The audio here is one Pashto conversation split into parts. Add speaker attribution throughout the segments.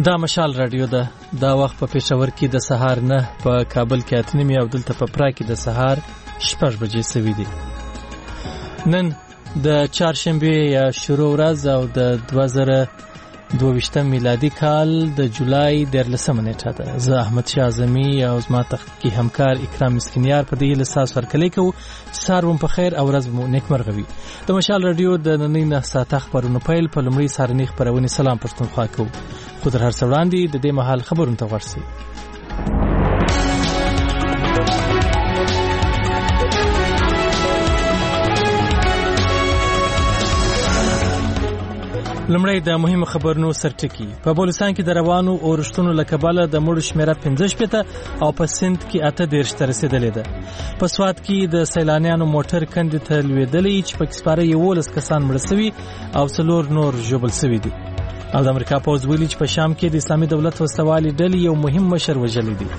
Speaker 1: دا مشال رادیو ده. دا وخت په پېښور کې د سهار 9 په کابل کې 8 او دلته په پرا کې د سهار 6 بجې سوي دي. نن د چهارشنبه یا شروع ورځ او د 2022 میلادي کال د جولای 13 نیټه ده. زه احمد شاه اعظمي او زما تخنیکي همکار اکرام مسکینیار په دې لساس ورکلې کوو. سهار په خیر او ورځ مو نیکمرغه وي. د مشال رادیو د نننۍ 9 ساعته خبرونو پیل په لومړي سهارنۍ خبرونه سلام پښتونخوا کوو. خو در هر څه وړاندې د دې مهال خبرونه ته ورسئ. لمړی د مهمو خبرونو سرټکی. په بلوچستان کې د روانو اورښتونو له کبله د مړو شمیره 15 او په سند کې 18 ته رسیدلې ده. په سوات کې د سیلانیانو موټر کندې ته لوېدلی چې په کې سپاره 11 کسان مړه شوي او 4 نور ژوبل شوي دي. او د امریکا پوځ ویلي چې په شام کې د اسلامي دولت وسوالي ډلې یو مهم مشر وژلی دی.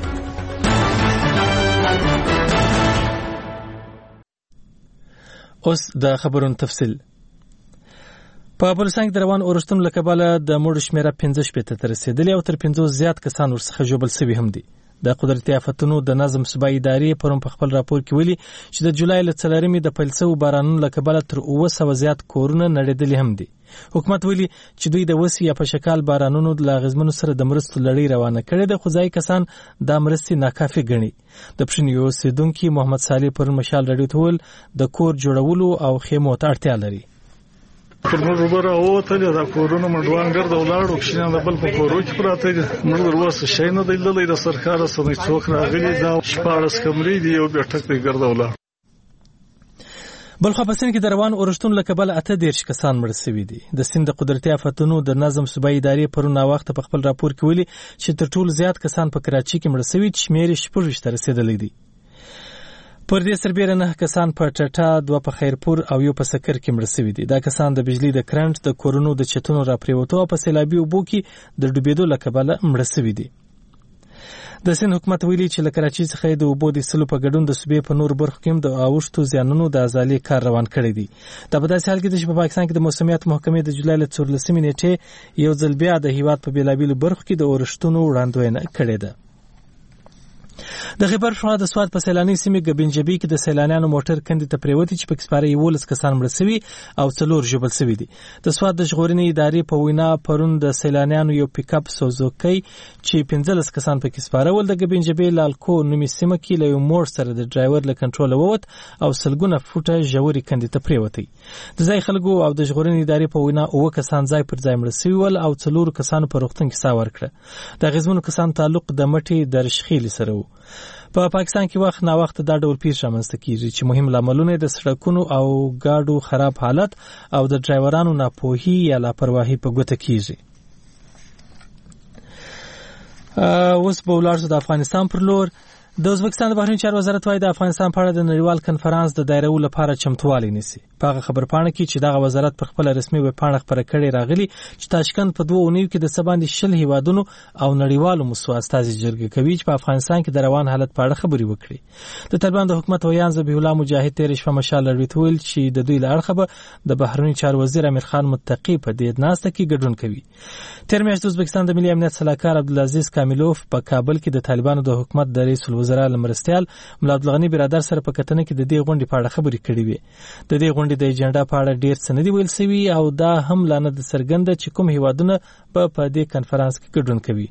Speaker 1: اوس د خبرونو تفصیل. په بلوچستان کې د روان اورښتونو له کبله د مړو شمیره 15 ته رسیدلې او تر 50 زیات کسان ورڅخه ژوبل شوي هم دي. د قدرتي آفتونو د نظم صوبایي ادارې پرون په خپل راپور کې ویلي چې د جولای له 4 د پیل شوو بارانونو له کبله تر 900 زیات کورونه نړېدلي هم دي. حکومت ویلي چې دوی د وسی یا په شکال بارانونو د لاغزمنو سره د مرستو لړۍ روانه کړې ده، خو ځای کسان دا مرستې ناکافي ګڼي. د پښینیو اوسیدونکي محمد صالح پر مشال رادیو ته ویل د کور جوړولو او خیمو ته اړتیا لري.
Speaker 2: پر موږ وبره اوتلې دا کورونه مډوان ګرځ ولاړو کښینه د بل په کورو کې پراته دي. موږ ورسره شي نه دی للی د سرکار سره څوک راغلي دا 14 کمرې دی یو بیٹک دی ګرځ ولاړ. بل خو په سند کې د روان اورښتونو له کبله 18 کسان مړه شوي دي. د سند د قدرتي آفتونو د نظم صوبایي ادارې پرون وخت په خپل راپور کې ویلي چې تر ټولو زیات کسان په کراچۍ کې مړه شوي چې شمیر 16 ته رسیدلی دي. پر دې سربېره 9 کسان په ټټا، 2 په خیرپور او 1 په سکر کې مړه شوي دي. دا کسان د بجلی د کرنټ، د کورونو د چتونو راپریوتو او په سیلابي اوبو کې د ډوبېدو له کبله مړه شوي دي. د سند حکومت ویلي چې له کراچۍ څخه د اوبو د سلو په ګډون د صوبې په نور برخو کې د اوښتو زیانونو د ازالې کار روان کړی دی. دا په داسې حال کې چې په پاکستان کې د موسمیات محکمې د جولای له 14 نیټې یو ځل بیا د هیواد په بیلابیلو برخو کې د اورښتونو وړاندوینه کړې ده. د خیبر پښتونخوا د سوات په سیلاني سیمې ګبنجبي کې د سیلانیانو موټر کندې ته پریوتی چې په کې سپاره 11 کسان مړه شوي او 4 ژوبل شوي دي. د سوات د ژغورنې ادارې په وینا پرون د سیلانیانو یو پیک اپ سوزوکی چې 15 کسان په کې سپاره ول د ګبنجبي لالکو نومي سیمه کې له یو موټر سره د ډرایور له کنټرول ووت او سلګونه فوټه ژورې کندې ته پریوتی. د ځای خلکو او د ژغورنې ادارې په وینا 9 کسان ځای پر ځای مړه شوي ول او 4 کسانو په روغتون کې ساه ورکړه. د غزمنو کسان تعلق د مټي د رشخیل سره و. په پاکستان کې وخت نا وخت دا ډول پیښې رامنځته کیږي چې مهم لاملونه د سړکونو او ګاډو خراب حالت او د ډرایورانو ناپوهي یا لاپرواهي په ګوته کیږي. اوس به ولاړ شو د افغانستان پر لور. د ازبکستان د بهرنیو چارو وزارت وايي د افغانستان په اړه د نړیوال کنفرانس د دایرولو لپاره چمتووالی نیسي. په هغه خبرپاڼه کې چې دغه وزارت پر خپل رسمي ویبپاڼه خبره کړې راغلي چې تاشکند په 2 اونیو کې د سباندې 20 هیوادونو او نړیوالو مسو استازي جرګه کوي چې په افغانستان کې د روان حالت په اړه خبرې وکړي. د طالبان د حکومت ویان ذبیح الله مجاهد تیر شپه مشال لړوي ویل چې د دوی له اړخه به د بهرنیو چارو وزیر امیر خان متقی په دې ناسته کې ګډون کوي. تیر میاشت د ازبکستان د ملي امنیت سلاکار عبدالعزیز کامیلوف په کابل کې د طالبانو د حکومت د رئیس الوزرا لمرستیال ملا عبدالغنی برادر سره په کتنه کې د دې غونډې په اړه خبرې کړې وې. د دې غونډې د ایجنډا په اړه ډېر څه نه دی ویل شوي او دا هم لا نه د څرګنده چې کوم هیوادونه په دې کنفرانس کې ګډون کوي.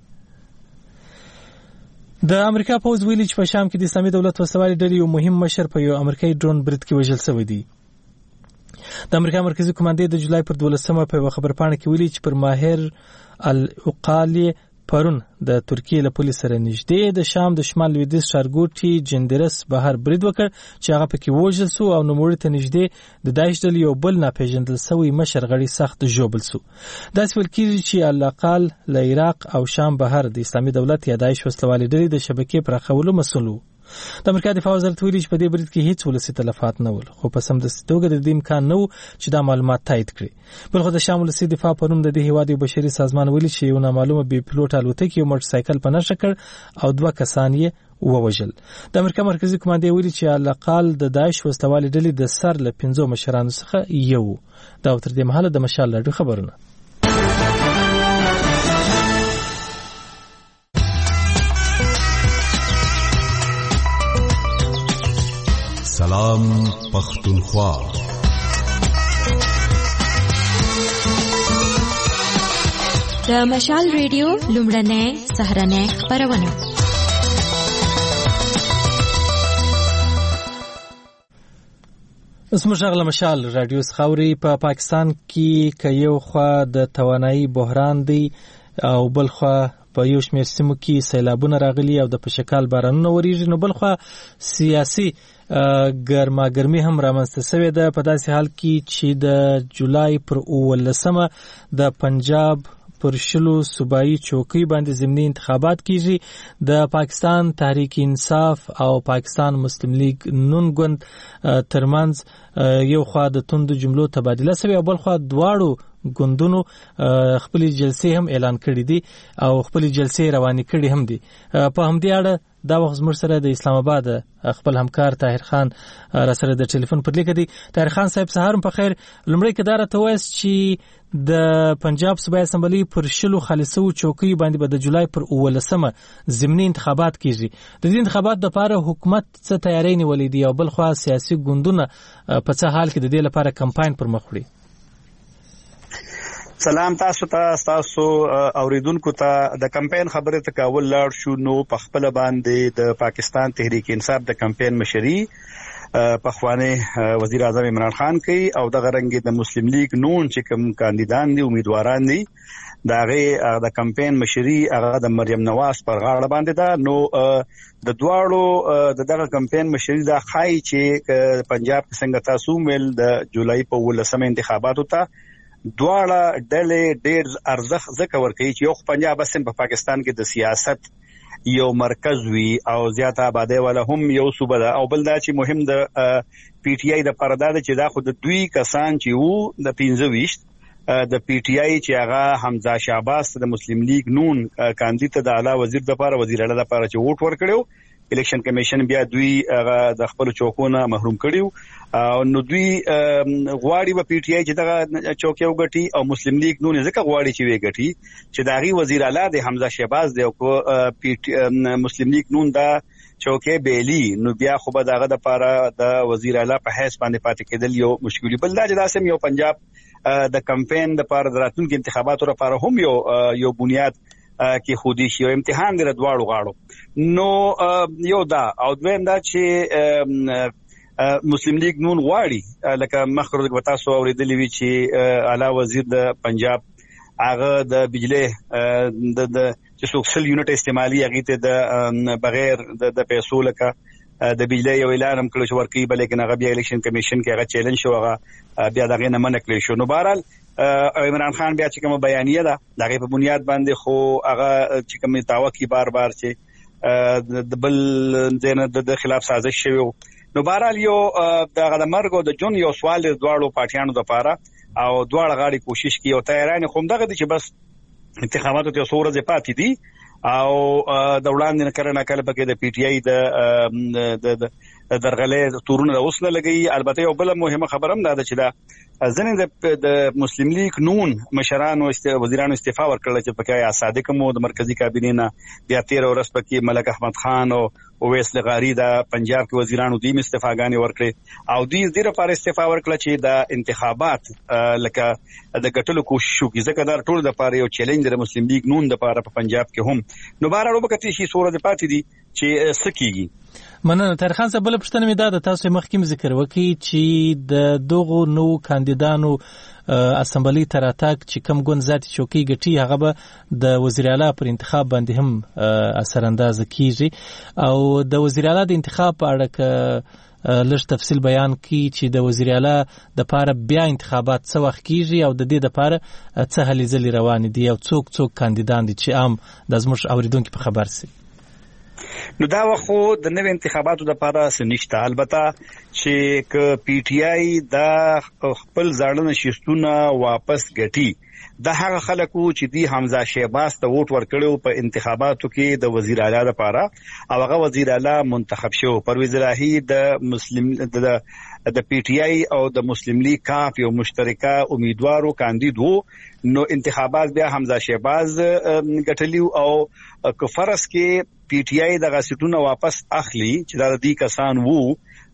Speaker 2: د امریکا پوځ ویلي چې په شام کې د اسلامي دولت وسوالي ډلې یو مهم مشر په یو امریکایي ډرون برید کې وژل شوی دی. د امریکا مرکزی کمانډې د جولای پر 12 په خبرپاڼه کې ویلي چې پر ماهر العقالی پرون د ترکیه له پولیس سره نږدې د شام د شمال لویدیځ ښارګوټي جندرس بهر برید وکړ چې هغه پکې وژل شو او نوموړي ته نږدې د داعش ډلې یو بل ناپېژندل شوی مشر غړی سخت ژوبل شو. داسې ویل کېږي چې العقال له عراق او شام بهر د اسلامي دولت یا داعش وسلوالې ډلې د شبکې پراخولو مسؤل و. د امریکا دفاع وزارت ویلي چې په دې برید کې هیڅ ولسي تلفات نه ول، خو په سمدستي توګه د دې امکان نه و چې دا معلومات تایید کړي. بلخو د شام ولسي دفاع په نوم د دې هیواد یو بشري سازمان ویلي چې یو نامعلومه بې پیلوټ الوتکه یو موټر سایکل په نښه کړ او 2 کسان یې ووژل. د امریکا مرکزی کمانډې ویلي چې العقال د داعش وسلوالې ډلې د سر له 5 مشرانو څخه یو. دا تر دې مهاله د مشال راډیو خبرونه.
Speaker 3: پیغام پختونخوا.
Speaker 4: د مشال ریډیو لومړنۍ سهرنۍ خبرونه.
Speaker 1: زموږ غږ له مشال رادیو څخه په پاکستان کې یو خوا د توانایي بحران دی او بل خوا په یو شمېر سیمو کې سیلابونه راغلي او د پشکال بارانونه وریږي، نو بل خوا سیاسي ګرماګرمي هم رامنځته شوې ده په داسې حال کې چې د جولای پر 19 د پنجاب پر 20 صوبایي چوکۍ باندې ضمني انتخابات کیږي. د پاکستان تحریک انصاف او پاکستان مسلم لیگ نون ګوند ترمنځ یو خوا د توندو جملو تبادله شوې او بل خوا دواړو ګوندونو خپل جلسې هم اعلان کړې دي او خپل جلسې روانې کړې هم دي. په همدې اړه دا وخت زموږ سره د اسلام آباد خپل همکار طاهر خان را سره د ټلیفون پر لیک دی. طاهر خان صاحب سهار په خیر. لمړی کدار ته وایس چې د پنجاب صوبایي اسمبلی پر 20 خالصو چوکۍ باندې به د جولای پر 19 ضمني انتخابات کیږي. د دې انتخابات لپاره حکومت څه تیاری نیولې دي او بل خو سیاسي ګوندونه په څه حال کې د دې لپاره کمپاین پر مخ وړي؟
Speaker 5: سلام تاسو اوریدونکو ته. د کمپاین خبره ته کول لاړ شو نو په خپل باندې د پاکستان تحریک انصاف د کمپاین مشري په خوانه وزیر اعظم عمران خان کوي او د غرنګ د مسلم لیگ نون چې کوم کاندیدان دي امیدواران دي د کمپاین مشري هغه د مریم نواز پر غاړه باندې ده. نو د دواړو دغه کمپاین مشري دا خای چې پنجاب څنګه تاسو مل د جولای په 19 انتخاباتو ته دواړه ډلې ډېر ارزښت ځکه ورکوي چې یو پنجاب اسم په پاکستان کې د سیاست یو مرکز وی او زیاته آبادی ولا هم یو صوبه ده او بل دا چې مهم د پی ټی آی د پرداده چې دا خود دوی کسان چې وو د 25 د پی ټی آی چې هغه حمزه شعباس د مسلم لیگ نون کاندید د اعلی وزیر د لپاره وزیر اعلی د لپاره چې ووټ ورکړو، الیکشن کمیشن بیا دوی د خپل چوکونه محروم کړیو نو دوی غواړي په پی ټی آی چې دغه چوکي وګټي او مسلم لیگ نون ځکه غواړي چې وګټي چې داغي وزیر اعلی د حمزه شهباز دی او مسلم لیگ نون دا چوکي بیلی نو بیا خو به دغه د لپاره د وزیر اعلی په حیث باندې پاتې کېدل یو مشکل بل دا چې داسې یو پنجاب د کمپاین د لپاره د راتلونکو انتخاباتو لپاره هم یو بنیاد کې خودي شي او امتحان دی دواړو غاړو. نو یو دا او دویم دا چې مسلم لیگ نون غواړي لکه مخکره د تاسو اوریدلې وی چې اعلی وزیر د پنجاب هغه د بجلی د چې سوکسل یونټ استعمالي هغه ته د بغیر د پیسو لکه د بجلی یو اعلان هم کړی شو ورکی بلکې هغه بیا الیکشن کمیشن کې هغه چیلنج شو هغه بیا دغه نه منع کړی شو. نو بهرحال عمران خان بیا چې کوم بیانیه ده دغه په بنیاد باندې خو هغه چې کوم دعوا کی بار چې د بل د خلاف سازش شوی. نو بهرحال یو دغه د مرګ او د جون یو سوال دواړو پارټیانو لپاره او دواړه غاړي کوشش کوي او تیاران خو دغه دي چې بس انتخاباتو ته څو ورځې پاتې دي او د وړاندې نه کړنه کله پکې د پی ټی آی د درغلې تورونه اوس نه لګي. البته یو بل مهمه خبره هم ده چې دا ځنې د مسلم لیگ نون مشرانو وزیرانو استعفا ورکړل چې پکې صادق مو د مرکزی کابینې نه بیا 13 ورځ پکې ملک احمد خان او اویس لغاری دا پنجاب کې وزیرانو دیم استعفاګانې ورکړي او دوی زیره پر استعفا ورکړه چې د انتخابات لکه د ګټلو کوشش وکړي ځکه دا ټول د پاره یو چیلنج د مسلم لیگ نون د پاره په پنجاب کې هم. نو بهر وبکتی شي صورت پاتې دي چې سکیږي.
Speaker 1: مننه. طاهر خان صاحب بل پښتنه مې دا تاسو مخکې ذکر وکړي چې د دغو نو کاندیدانو اسمبلی تراتاک چې کم ګوند ذاتي چوکۍ ګټي هغه به د وزیر اعلی پر انتخاب باندې هم اثر انداز کیږي او د وزیر اعلی د انتخاب په اړه لږ تفصیل بیان کی چې د وزیر اعلی د لپاره بیا انتخابات څه وخت کیږي او د دې لپاره څه هلې ځلې روان دي او څوک کاندیدان دي چې عام د زموږ اوریدونکو په خبر سي.
Speaker 5: نو دا وخت د نوې انتخاباتو لپاره سنشته البته چې ک پی ټی آی دا خپل ځاړنه شیستونه واپس ګټي د هغه خلکو چې دی حمزه شهباز ته ووټ ورکړو په انتخاباتو کې د وزیر اعلی لپاره او هغه وزیر اعلی منتخب شو. پرویز الهی د مسلم د پی ټی آی او د مسلم لیگ کاف یو مشترکه امیدوارو کاندید وو. نو انتخابات بیا حمزه شهباز ګټلیو او که فرض کې پی ټی آی دغه سیټونه واپس اخلي چې دا د دې کسان وو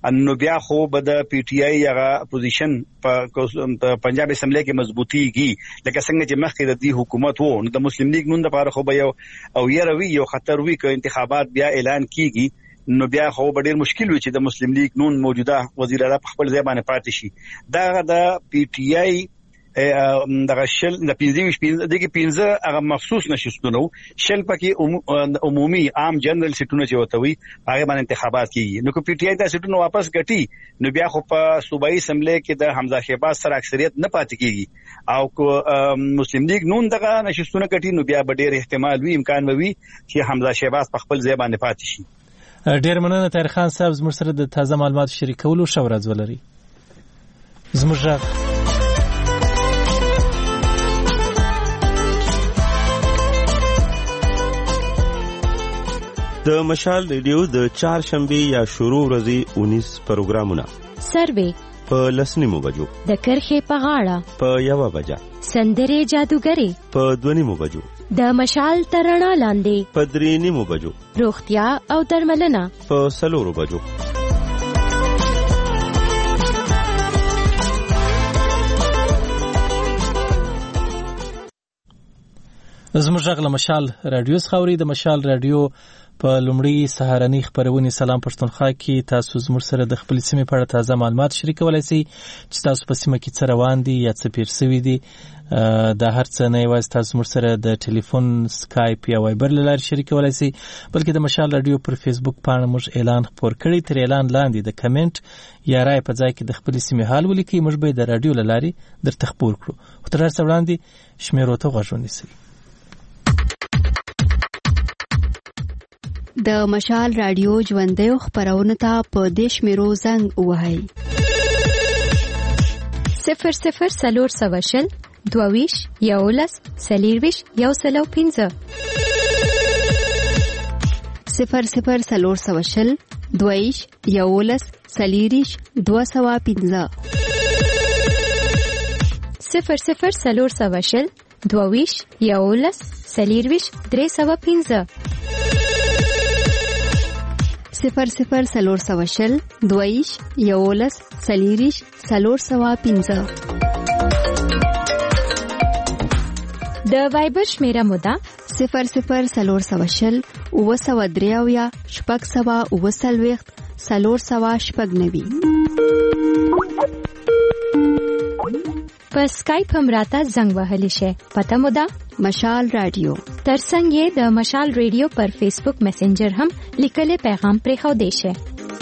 Speaker 5: نو بیا خو به د پی ټی آی هغه پوزیشن په پنجاب اسمبلی کې مضبوطیږي لکه څنګه چې مخکې د دې حکومت وو نو د مسلم لیگ نون د لپاره خو به یو خطر وی ک انتخابات بیا اعلان کیږي نو بیا خو به ډیر مشکل وي چې د مسلم لیگ نون موجوده وزیر اعلی په خپل ځای باندې پاتې شي دا د پی ټی آی دغه شل د 15 هغه مخصوص نشستونه شل پکې عمومي عام جنرال سیټونه چې وته وي هغه باندې انتخابات کیږي نو کو پی ټی آی د سیټونه واپس ګټي نو بیا خو په صوبایي اسمبلی کې د حمزه شهباز سره اکثریت نه پاتې کیږي او کو مسلم لیگ نون دغه نشستونه ګټي نو بیا به ډیر احتمال وي امکان وي چې حمزه شهباز په خپل ځای باندې پاتې شي
Speaker 1: ډیر مننه طاهر خان صاحب زموږ سره د تازه معلومات شریکولو شو ورځ ولري زموږ
Speaker 6: د مشال ریډیو د چهارشنبه یا شروع ورځې 19 پروګرامونه
Speaker 4: سروې
Speaker 6: په لسنیمو بجو
Speaker 4: د کرخې په غاړه په
Speaker 6: 1 بجه
Speaker 4: سندرې جادوګری
Speaker 6: په 2 بجو
Speaker 4: د مشال ترڼا لاندې
Speaker 6: په 3 بجو
Speaker 4: روغتیا او درملنه
Speaker 6: په 4 بجو
Speaker 1: زموږ غږ له مشال رادیو خاوري د مشال رادیو په لومړی سهارنی خبرونه سلام پښتونخوا کې تاسو زموږ سره د خپل سیمې په اړه تازه معلومات شریکولای شئ چې تاسو په سیمه کې څه روان دي یا څه پیر شوی دي د هر څه نه یوازې تاسو زموږ سره د ټلیفون سکایپ یا وایبر له لارې شریکولای شئ بلکې د مشال رادیو پر فیسبوک باندې موږ اعلان خپور کړی تر اعلان لاندې د کمنټ یا رائے په ځای کې د خپل سیمې حال ولیکئ موږ به د رادیو له لارې درته خپور کړو خو تر هر څه وړاندې شمیرو ته غوږ ونیسئ
Speaker 7: د مشال رادیو ژوندۍ خبرونه ته په دیش میرو زنګ وهاي
Speaker 4: 00 سلور سواشل دوویش یولس سلیرویش یوسلو 15
Speaker 7: 00 سلور سواشل دوویش یولس سلیریش 215
Speaker 4: 00 سلور سواشل دوویش یولس سلیرویش 315
Speaker 7: 00 سلور سواشل دویش یولس سلیریش سلور سوا 15
Speaker 4: د وایبر شمیره مودا
Speaker 7: 00 سلور سواشل او سوا دریاویا شپږ سوا او سلويخت سلور سوا شپږ نوي
Speaker 4: په سکایپ هم راته زنګ وهلی شي پته مودا
Speaker 7: مشال رادیو
Speaker 4: ترڅنګ یې د مشال رادیو پر فیسبوک میسنجر هم لیکل پیغام پرې خو دی شي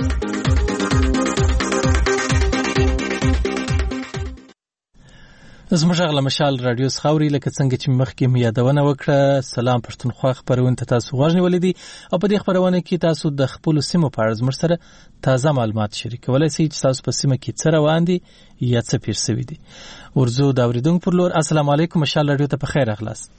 Speaker 1: زموږ غږ له مشال رادیو خاوري لکه څنګه چې مخکې مې یادونه وکړه سلام پښتونخوا خبرونه ته تاسو غوږ نیولې دي او په دې خبرونه کې تاسو د خپل سیمو په اړه زموږ سره تازه معلومات شریکولای شئ چې تاسو په سیمه کې څه روان دي یا څه پیر شوی دي ورزو دا اوریدونکو پر لور السلام علیکم مشال رادیو ته په خیر اخلاص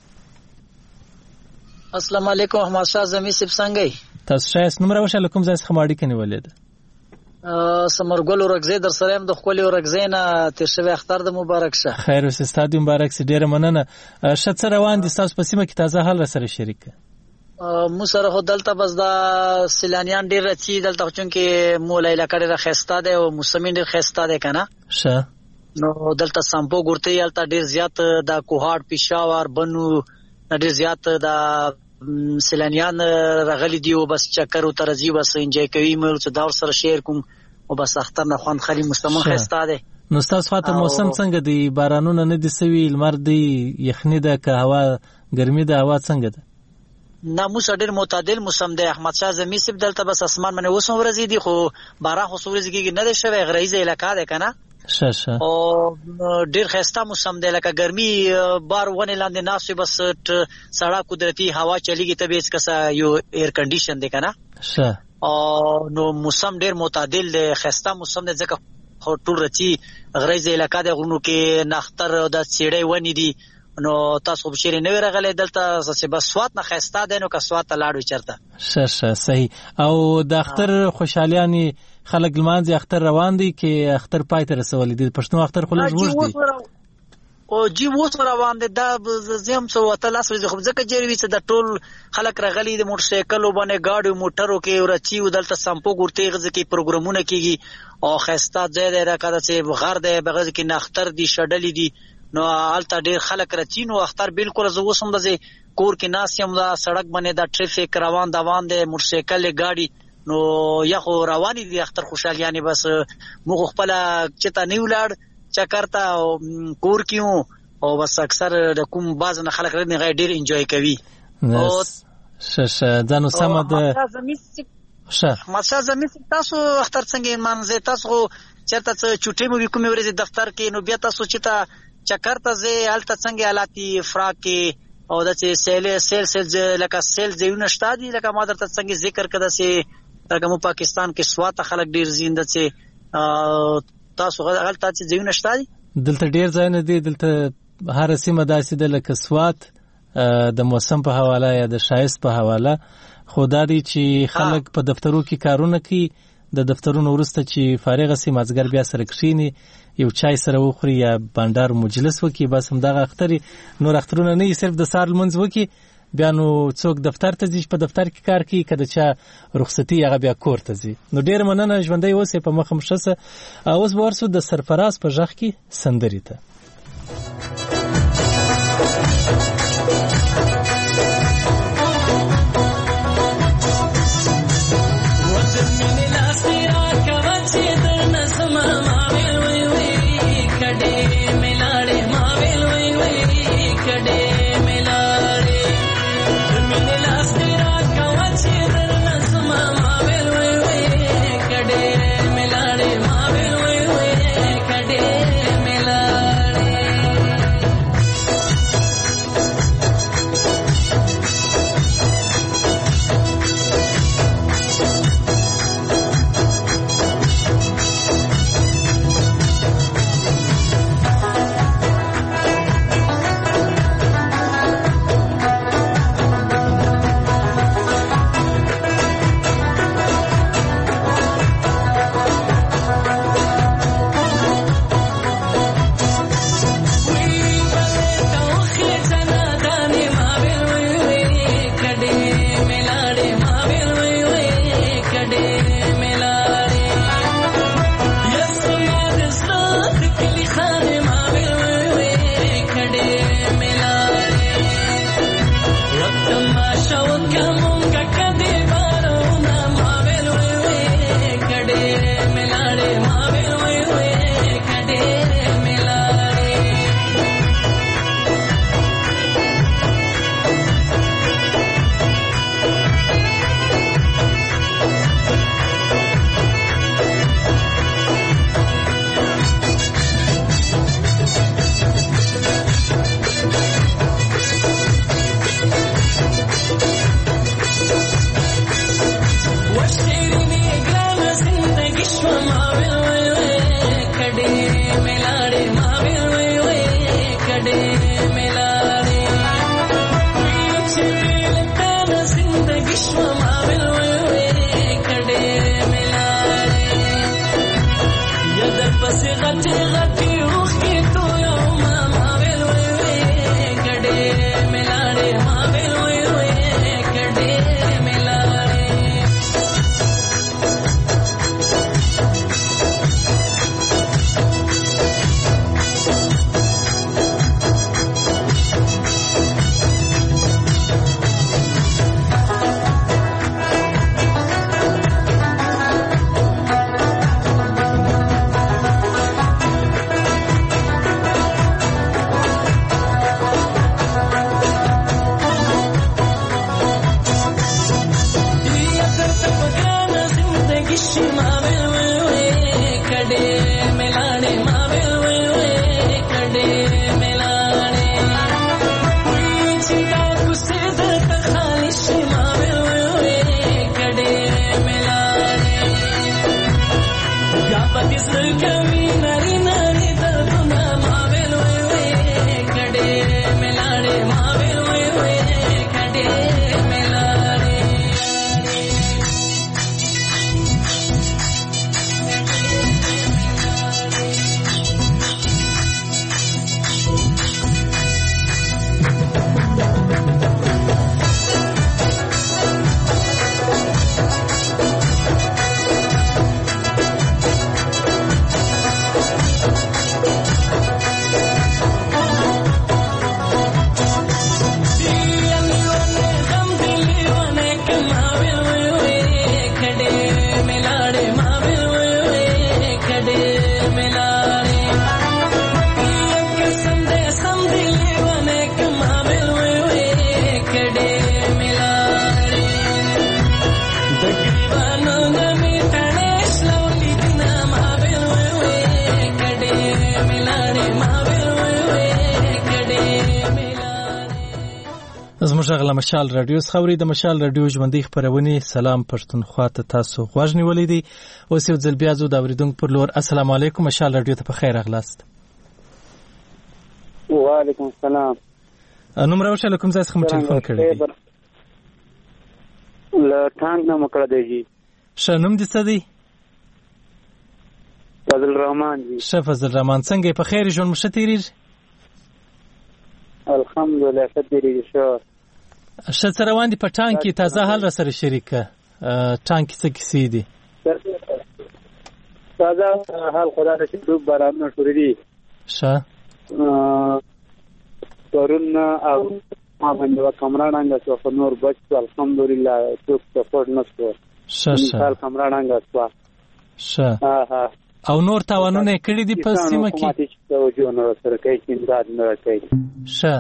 Speaker 8: السلام علیکم احمد شاه زمي سب څنګه
Speaker 1: تاسو شایست نمبر وشه کوم ځای څخه ماړی کني ولید
Speaker 8: سمرګل ورغزه در سره هم د خپل ورغزه نه تیر شوی اختر د مبارک شه
Speaker 1: خیر اوس استادیوم مبارک سي ډیره مننه شت سره روان دي تاسو په سیمه کې تازه حال سره شریک
Speaker 8: مو سره هو دلته بس دا سیلانیان ډیر رچی دلته چونکې مولا علاقې ډیر خسته ده او موسمین ډیر خسته ده کنه
Speaker 1: شه
Speaker 8: نو دلته سمپو ګورته یالته ډیر زیات د کوهاټ پېښور بنو ډیر زیات د سیلانیان راغلي دی او بس چکر او ترزی بس انجوای کوي مې څه داور سره شیر کوم او بس اختر نه خوان خالي مستمن خسته ده
Speaker 1: نو تاسو خاطر موسم څنګه دی بارانونه نه دي سوي لمر دی یخنی ده که هوا ګرمي ده هوا څنګه ده
Speaker 8: ناموس ډیر معتدل موسم دی احمد شاه زمي سب دلته بس اسمان باندې وسو ورځي دي خو باران خو ورځي کې نه دی شوی غریزه علاقہ ده کنه
Speaker 1: شه
Speaker 8: او ډیر خسته موسم دی لکه ګرمي بار ونه لاندې ناسې بس سړه قدرتي هوا چلیږي ته بیس کسا یو ایر کنډیشن دی کنه
Speaker 1: شه
Speaker 8: او نو موسم ډیر معتدل دی خسته موسم دی ځکه ټول رچی غریزه علاقہ ده غونو کې نختر د سیړې ونی دي نو تاسو بشری نه ورغلې دلته چې بس سوات نه خسته ده نو که سوات لاړو چرته
Speaker 1: شه صحیح او د اختر خوشحالیانی خلک لمانځي اختر روان دي کې اختر پای ته رسولې دي پښتنو اختر خلک ورځ دي
Speaker 8: او جی اوس روان دي دا زم څو وتلاس ورځې خو ځکه جوړوي چې د ټول خلک راغلي د موټر سایکل باندې گاډي موټرو کې ورچی ودلته سمپو ګورته غزه کې پروګرامونه کیږي او خسته ځای دی راکړه چې غر دی بغز کې نختر دي شډلې دي نو الته ډیر خلک رچی نو اختر بالکل زه اوسم د کور کې ناس یم دا سړک باندې دا ټریفیک روان دي موټر سایکل گاډي نو یخو رواني دي اختر خوشالیانه بس موږ خپل چتا نه ولاړ چکرتا کور کیو او بس اکثر د کوم باز نه خلک رنه غي ډیر انجوای کوي او
Speaker 1: ش دانو سمد ش
Speaker 8: ماشه زمي تاسو اختر څنګه منځه تاسو چرته چټي مو کومې ورځې دفتر کې نو بیا تاسو چتا چکرتا زه الته څنګه حالاتي فراق کې او د سیل لکه سیل زیونه شتادي لکه ما درته څنګه ذکر کړه سي لکه مو پاکستان کې سواته خلک ډیر زینده سي تاسو غلطه چې زیونه شتادي
Speaker 1: دلته ډیر ځای نه دي دلته هر سیمه داسې د لکه سوات د موسم په حواله یا د شایست په حواله خدا دې چې خلک په دفترو کې کارونه کوي د دفترونو ورسته چې فارغ سي مازګر بیا سره کښینی یو چای سره وخوري یا بانډار مجلس وکي بس هم دغه اختري نور اخترونه نه صرف د سار لمنځ وکي بیا نو څوک دفتر ته ځي په دفتر کې کار کوي کله چې رخصتي هغه بیا کور ته ځي نو ډیر مننه ژوندۍ اوسې په مخه مشسه اوس ورسو د سرفراز په ژغ کې سندري ته غږ مشال رادیو خبري د مشال رادیو ژوندۍ خبرونه سلام پښتونخوا ته تاسو غوږ نیولې دي اوس یو ځل بیا زو د اوریدونکو پر لور السلام علیکم مشال رادیو ته په خیر اغلاست
Speaker 9: وعلیکم السلام
Speaker 1: نوم راوښه کوم ځای څخه ټلیفون کړی
Speaker 9: له ټانګ نه مکړه دی
Speaker 1: شنوم دي څه دی
Speaker 9: فضل الرحمن جی
Speaker 1: فضل الرحمن څنګه په خیر ژوند مشه تیریږي
Speaker 9: الحمدلله فتیریږي
Speaker 1: ښه څه روان دي په ټانګ کې تازه حال را سره شریکه ټانګ کې څه کیسې دي
Speaker 9: تازه حال خدا ته ډوب بارانونه شروع دي
Speaker 1: ښه
Speaker 9: پرون او ما باندې کمرانانګه څو نور بچ الحمدلله څوک سپورټ نشو
Speaker 1: ښه
Speaker 9: مثال کمرانانګه څو
Speaker 1: ښه او نور تاوانونه کړی دي په سیمه کې
Speaker 9: توجه نور سره کوي چې امداد نه کوي
Speaker 1: ښه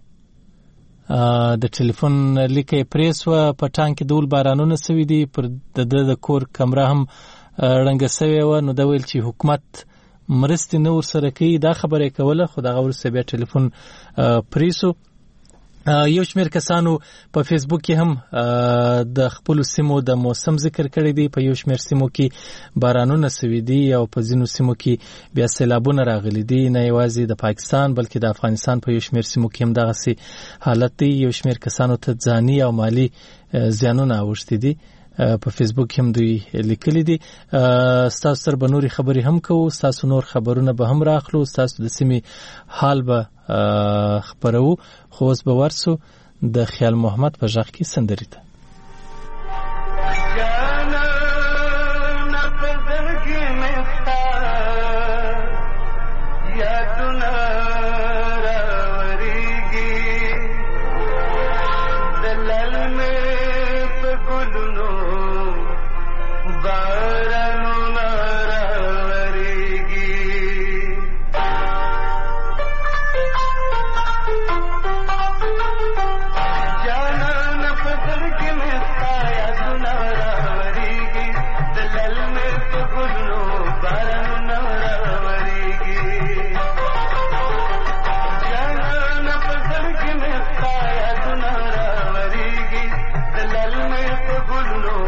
Speaker 1: د ټلیفون لیکه پریس و په ټانګ کې دول بارانونه سوي دي پر د کور کمره هم رنګ سوي و نو دا ویل چې حکومت مرستې نور سره کوي دا خبره کوله خو دا ورسره بیا ټلیفون پریسو یو شمېر کسانو په فیسبوک کې هم د خپل سیمو د موسم ذکر کړی دی په یو شمېر سیمو کې بارانونه سوي دي او په ځینو سیمو کې بیا سیلابونه راغلي دي نه یوازې د پاکستان بلکې د افغانستان په یو شمېر سیمو کې هم دغسې حالت دی یو شمېر کسانو ته ځاني او مالی زیانونه اوښتي دي په فیسبوک هم دوی لیکلي دي ستاسو سره به نورې خبرې هم کوو ستاسو نور خبرونه به هم راخلو ستاسو د سیمې حال به خبرو خو اوس به ورسو د خیال محمد په غږ کې سندرې ته
Speaker 10: Gulno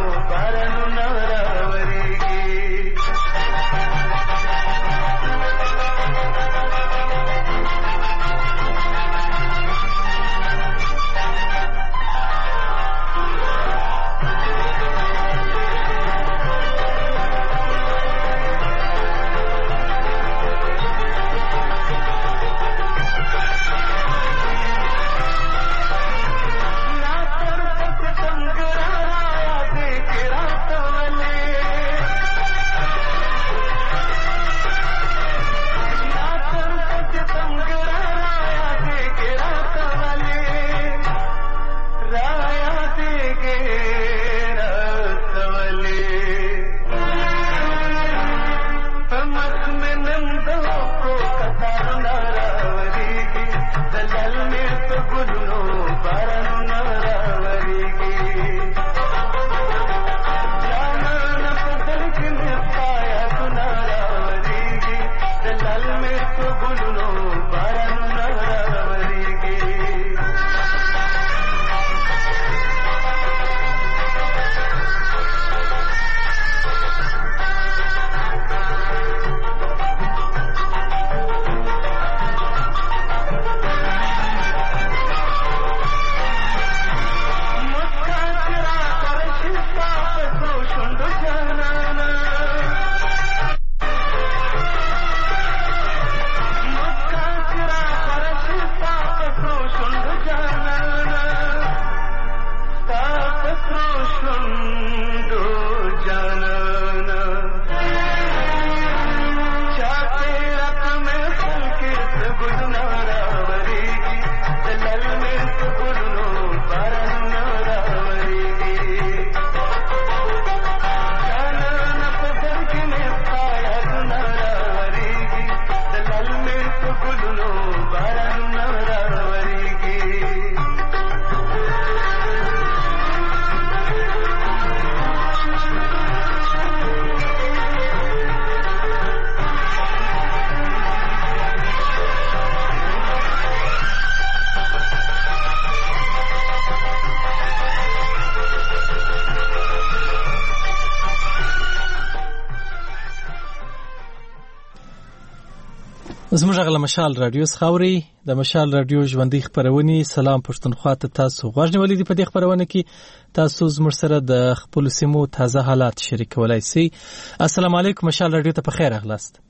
Speaker 1: زموږ غلا مشال رادیو خاوري د مشال رادیو ژوندۍ خبرونه سلام پښتونخوا ته تاسو غوښنه ولیدي په دې خبرونه کې تاسو زموږ سره د خپل سیمو تازه حالات شریکولای شئ. السلام علیکم مشال رادیو ته په خیر اغلاست.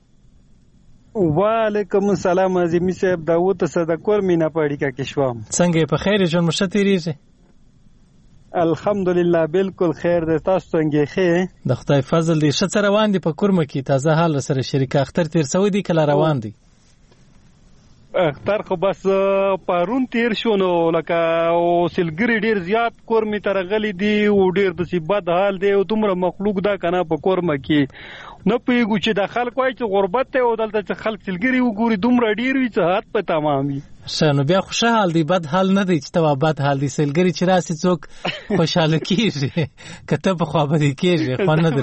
Speaker 10: وعلیکم السلام عظیمی صاحب داوود صدقور مینا پاړی کا کښوام
Speaker 1: څنګه په خیر جون مشتریږي؟
Speaker 10: الحمدلله بالکل خیر ده. تاسو څنګه ښه؟
Speaker 1: د خدای فضل دی. ښه روان دي په کورمه کې تازه حال سره شریک اختر تیر سوي دي کله روان دي؟
Speaker 10: اختر خو بس پارون تیر شو نو لکه او سلګری ډیر زیات کورمه ترغلی دی او ډیر د بد حال دی او دومره مخلوق دا کنه په کورمه کې نه پیګو چې د خلک وای چې غربت ته او دلته چې خلک سلګری وګوري دومره ډیر وي چې حد په تمامي
Speaker 1: شنو بیا خوشاله حال دی بد حال نه دی چې توا بد حال دی سلګری چې راسي څوک خوشاله کیږي کته په خو به کیږي خو نه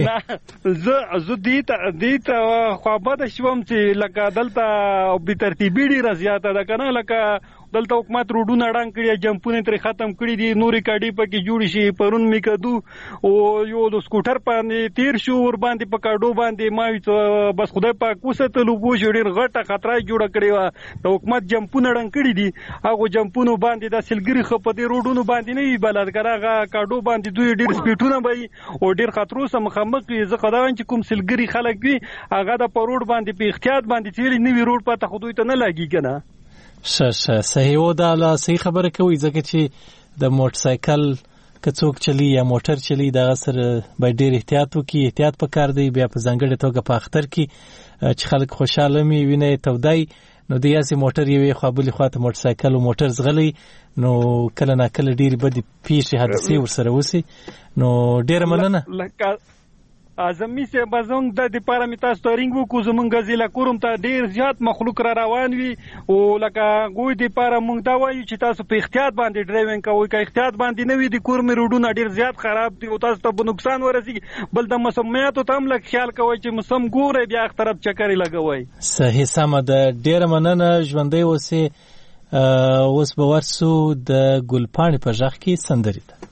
Speaker 1: درکې زه دیت خو به شوم چې لکه دلته به ترتیبی ډیر زیاته ده کنه لکه دلته حکومت روډونه اډان کړی جمپونه تر ختم کړی دي نوري کاډي پکې جوړ شي پرون میکدو او یو د سکوټر باندې تیر شو ور باندې په کاډو باندې ما بس خدای پاک وسته لو ډیر غټه خطر جوړ کړی و د حکومت جمپونه اډان کړی دي هغه جمپونه باندې د سلګری خپ دي روډونو باندې نه وی بلادګرغه کاډو باندې دوی ډیر سپیټونه وي او ډیر خطرو سره مخامخ زه خداوند چې کوم سلګری خلک وي هغه د پروډ باندې په احتیاط باندې تیری نوی روډ پته خو دوی ته نه لګي کنه. صحیح و دا لا صحیح خبره کوي ځکه چې د موټر سایکل کڅوک چلی یا موټر چلی دا سره به ډیر احتیاط وکي احتیاط پکار دی بیا په ځنګړې توګه په اختر کې چې خلک خوشاله می ویني تودای نو د یاسي موټر یوې خپل خواته موټر سایکل او موټر زغلی نو کله نه کله ډیر بدی پیښې حادثه ورسره وسی نو ډیر مننه
Speaker 10: اعظمي سه بزنګ د لپاره می تاسو ترنګ وکړو زمونږ ځله کوم ته ډیر زیات مخلوق را روان وي او لکه ګوي د لپاره مونږ دا وایو چې تاسو په احتیاط باندې ډرایوینګ کوئ که احتیاط باندې نه وي د کورمه روډونه ډیر زیات خراب دي او تاسو ته نقصان ورسیږي بل د مسمیاتو ته هم لک خیال کوئ چې مسم ګوره بیا طرف چکرې لګوي.
Speaker 1: صحیح سم ده ډیر مننه ژوندۍ اوسه اوس به ورسو د ګلپاڼې په ځخ کې سندري ده.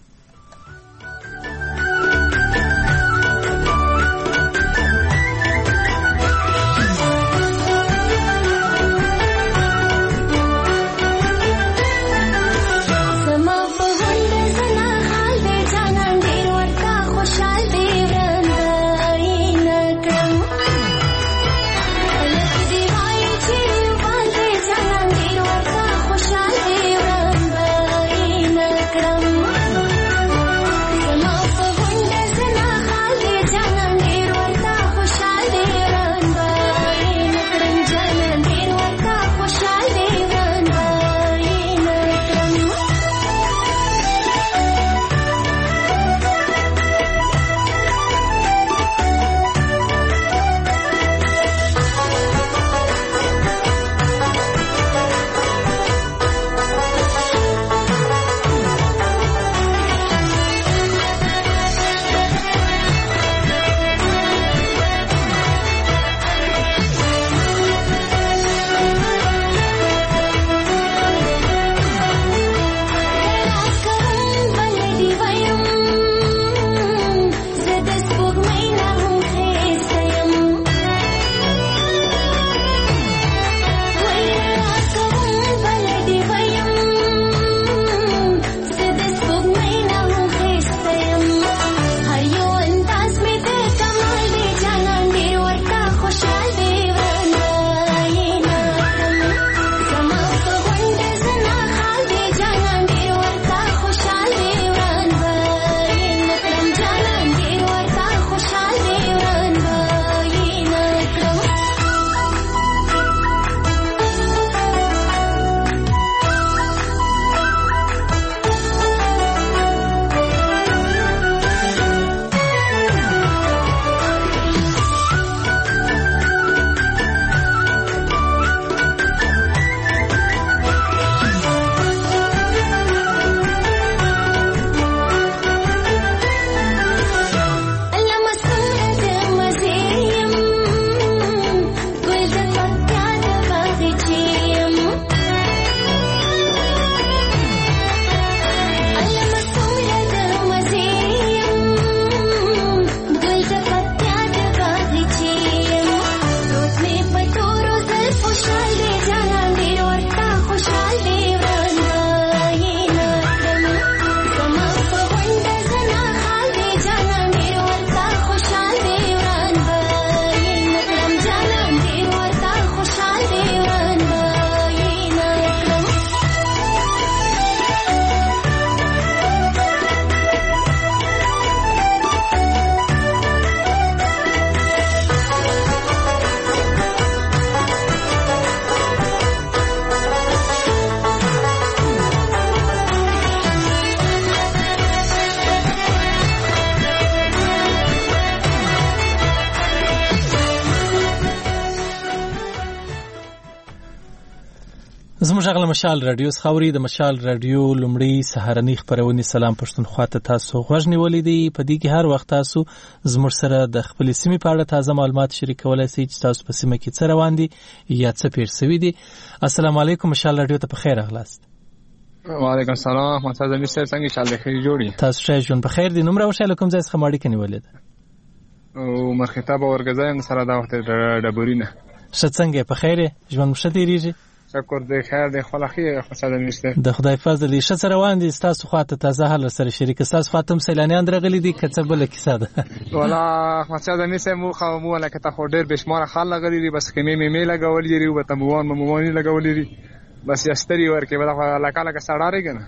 Speaker 1: زموږ غږ مشال رادیو خاوري د مشال رادیو لومړی سهارنی خبرونه سلام پښتونخوا ته تاسو غوږ نیولې دي. په دې کې هر وخت تاسو زموږ سره د خپل سیمې په اړه تازه معلومات شریکولای شئ چې تاسو په سیمه کې څه روان دي یا څه پېښ شوي دي. السلام علیکم مشال رادیو ته په خیر راغلاست.
Speaker 11: وعلیکم السلام احمد صاحب زمي سره څنګه چل دی جوړی تاسو
Speaker 1: ښه ژوند په خیر دي. نوم راوښه کوم ځای څخه ماړی کني ولید
Speaker 11: او مرخصه به ورګزایم سره دا وخت ډبورینه
Speaker 1: څه څنګه په خیر ژوند مشه تیریږي
Speaker 11: شکر دې خیر دې خلاخي خصاده نشته
Speaker 1: د خدای فضل یې ښه سره روان دي. تاسو خواته تازه حل سره شریک تاسو خاطم سیلانیان درغلي دي کڅ بل کیسه ده
Speaker 11: ولا خصاده نشته مو خو مو لکه ته خو ډېر بشمار خل لګري دي بس کمې مې لګولې دي او ته موانی لګولې دي بس یستری ورکه بل لکه لکه سړاري کنه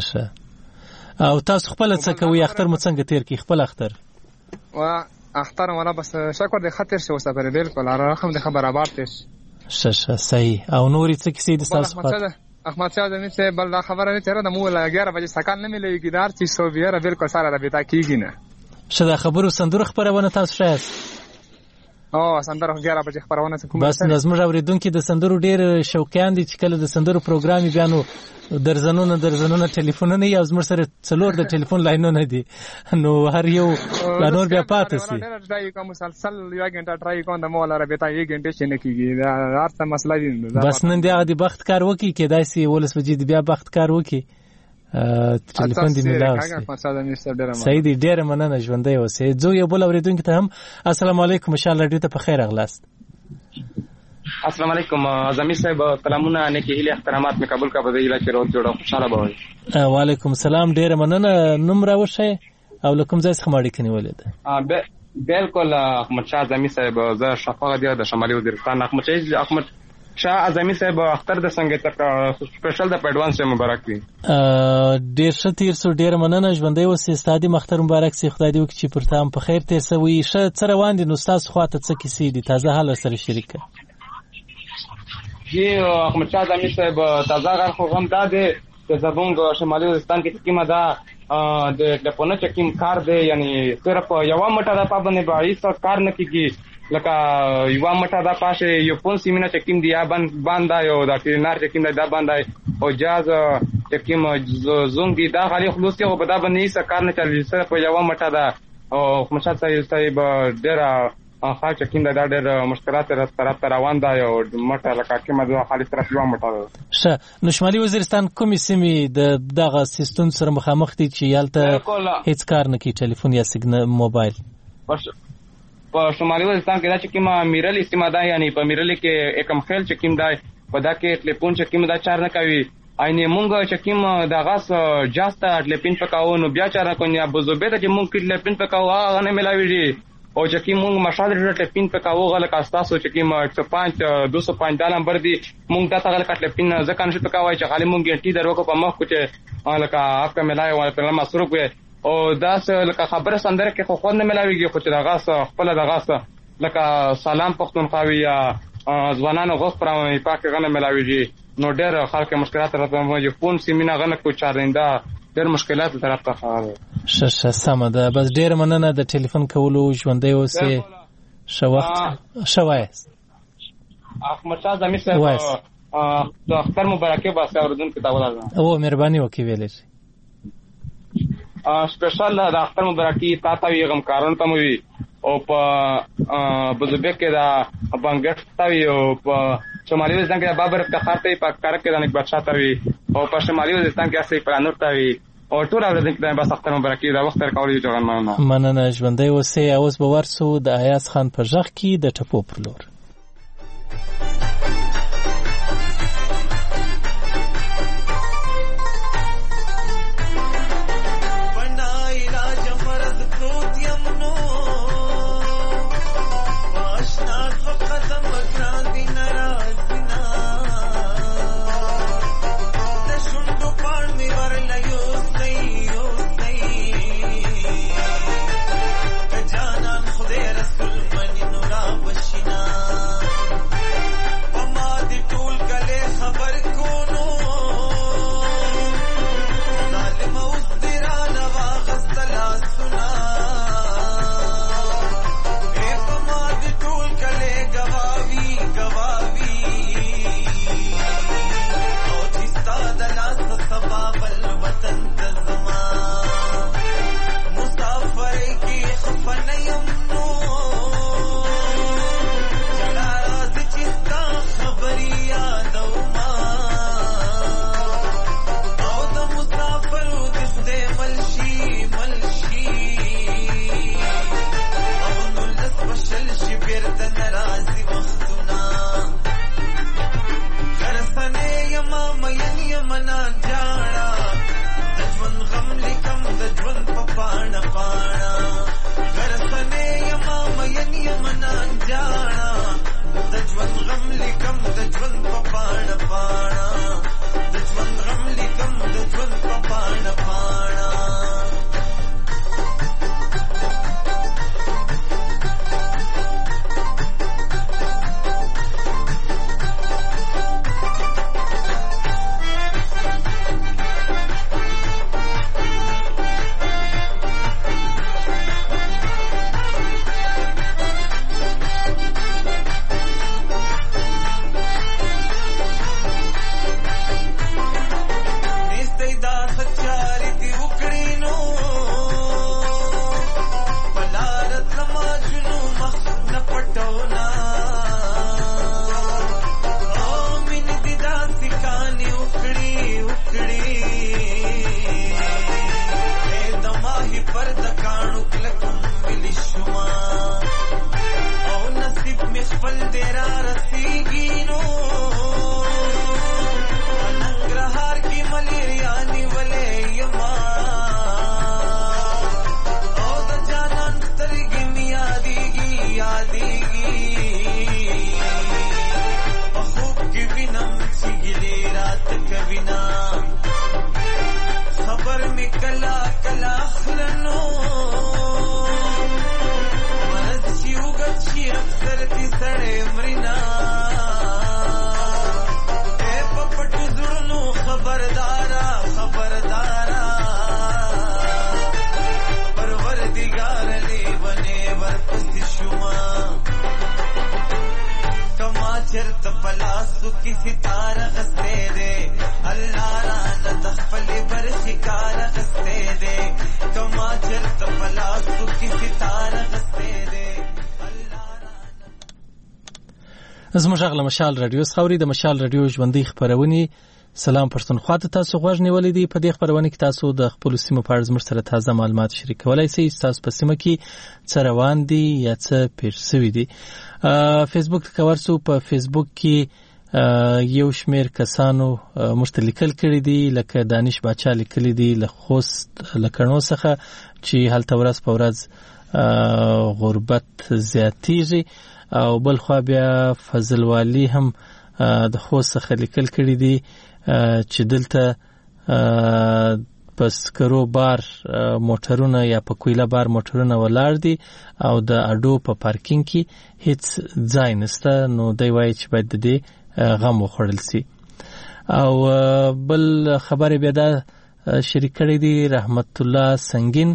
Speaker 1: شه او تاسو خپل څه کوي اختر مو څنګه تیر کی خپل اختر
Speaker 11: وا اختر ولا بس شکر دې خاطر شه وسه بالکل رقم دې خبره بارتش
Speaker 1: شه صحیح او نورې څه کیسې د تاسو
Speaker 11: خاطر احمد شاه زمي سے بل دا خبره نه تیرا د مو 11 بجې سکان نه ملي کیدار چې سو بیا بالکل سره رابطه کیږي نه
Speaker 1: شه دا خبرو سندره خبرونه تاسو شاید
Speaker 11: او سندره 11 بجې خبرونه کوم
Speaker 1: بس نظم اوریدونکو د سندرو ډیر شوقیان دي چې کله د سندرو پروګرام بیانو درزنونه ټلیفونونه یا زموږ سره څلور د ټلیفون لاینونه دي نو هر یو لا نور بیا پاتې سي
Speaker 11: ټرای کوم مسلسل یو غنټه ټرای کوم د مولا رابطه یو غنټه شنه کیږي دا هرڅه مسله دي
Speaker 1: بس نن دی هغه د بخت کار وکي کېدای سي ولس وجې بیا بخت کار وکي ټلیفون دی ملاوي صحیح دی ډیر مننه ژوندۍ اوسئ. زه یو بل اوریدونکو ته هم السلام علیکم ان شاء الله رادیو ته په خیر اغلاست.
Speaker 12: السلام علیکم زمي صاحب سلامونه نیکی هیله احترامات می قبول کا بدایله چې روز جوړه خوشاله بوي.
Speaker 1: وعلیکم السلام ډیر مننه. نوم راوښه او لکم ځای څخه ماړی کني ولید
Speaker 12: بالکل احمد شاه زمي صاحب زه شفاقه دی د شمالي وزیرستان احمد شاه زمي صاحب اختر د څنګه تک سپیشل د اډوانس مبارک وي.
Speaker 1: ډیر ښه تیر سو ډیر مننه ژوندۍ اوسئ. ستاسو مختر مبارک سي خدای دې وکړي چې پر تام په خیر تیر سوي ښه څه روان دي. نو تاسو خواته څه کیسې دي تازه حال سره شریک
Speaker 12: جی احمد شاه زمي صاحب تازه غر خو غم دا دی چې زمونږ شمالي وزیرستان کې کیمه دا د ټلیفون چکیم کار دی یعنی صرف یو مټه د پابند باندې کار نه کیږي لکه یو مټه د پاشه یو پون سیمینه چکیم دی یا باندې یو د کلینار چکیم دا باندې او جاز چکیم زوم دی دا خالي خلوصي او بدا باندې سکار نه چلی صرف یو مټه دا او مشات صاحب ډیر خاص چکیم دا ډېر مشکلات طرف روان دا یو مټه لکه کیمه دا خالي طرف یو مټه
Speaker 1: شه. نو شمالي وزیرستان کومې سیمې د دغه سیستم سره مخامخ دي چې یالته هیڅ کار نه کوي ټلیفون یا سیګنال موبایل
Speaker 12: په شمالي وزیرستان کې دا چې کیمه میرل استعمال دا یعنی په میرل کې एकम خیل چې کیم دا په دا کې ټلیفون چې کیم دا چار نه کوي اینه مونږ چې کیم دا غاس جاسته ټلیفون پکاو نو بیا چار نه کوي یا بزوبه ته چې مونږ ټلیفون پکاو هغه نه ملاويږي او چې کیم مونږ مشال ټلیفون پکاو غل کاستاسو چې کیم 105 205 دا نمبر دی مونږ دا تغل ټلیفون ځکه نشو پکاوای چې خالي مونږ ګنټي درو په مخ کوته لکه اپ کا ملای او په مصروف وي او دا لکه خبره سندره کې خو خو نه ملاويږي خو چې دا غاس خپل دا غاس لکه سلام پښتونخوا یا ځوانانو غوښ پرامه پاک غنه ملاويږي نو ډېر خلک مشکلات راځي یو فون سیمینه غنه کو چارنده ډېر مشکلات طرف ته خاله
Speaker 1: شه سم ده. بس ډېر مننه د ټلیفون کولو ژوندۍ اوسئ. شو وخت شوای
Speaker 12: احمد شاه زمي صاحب د اختر مبارکي باسه اوردون کتاب راځه
Speaker 1: او مهرباني وکړئ ویلې
Speaker 12: سپیشل د اختر مبارکي تاسو یې غم کارون ته موي او په بزبک کې دا بنګټ تاوي او په شمالي وزستان کې بابر افتخار ته په کار کې د نک بادشاہ تاوي او په شمالي وزستان کې اصلي پرانور تاوي او ټول اورځن کې د بس اختر مبارکي دا وخت تر کولې جوړن
Speaker 1: مننه ژوندۍ اوسئ. اوس به ورسو د ایاز خان په ژغ کې د ټپو پر لور.
Speaker 13: Rashina
Speaker 1: زموږ غږ له مشال رادیو څخه د مشال رادیو ژوندۍ خبرونه. سلام پښتونخوا ته تاسو غوږ نیولې دي. په دې خبرونه کې تاسو د خپل سیمو په اړه زموږ سره تازه معلومات شریکولای شئ. تاسو په سیمه کې څه روان دي یا څه پېښ شوي دي. فیسبوک کورسو په فیسبوک کې یو شمیر کسانو مشترکل کړي دي، لکه دانش باچا لیکلي دي له خوست لکړنو څخه چې هلته ورځ په ورځ غربت زیاتیږي، او بل خو بیا فضل والی هم د خوست څخه لیکل کړي دي چې دلته پس کرو بار موټرونه یا په کویله بار موټرونه ولاړ دي او د اډو په پارکینګ کې هیڅ ځای نشته. نو دوی وایي چې باید د دې غم وخوړل شي. او بل خبرې بیا دا شریک کړي دي رحمت الله سنگین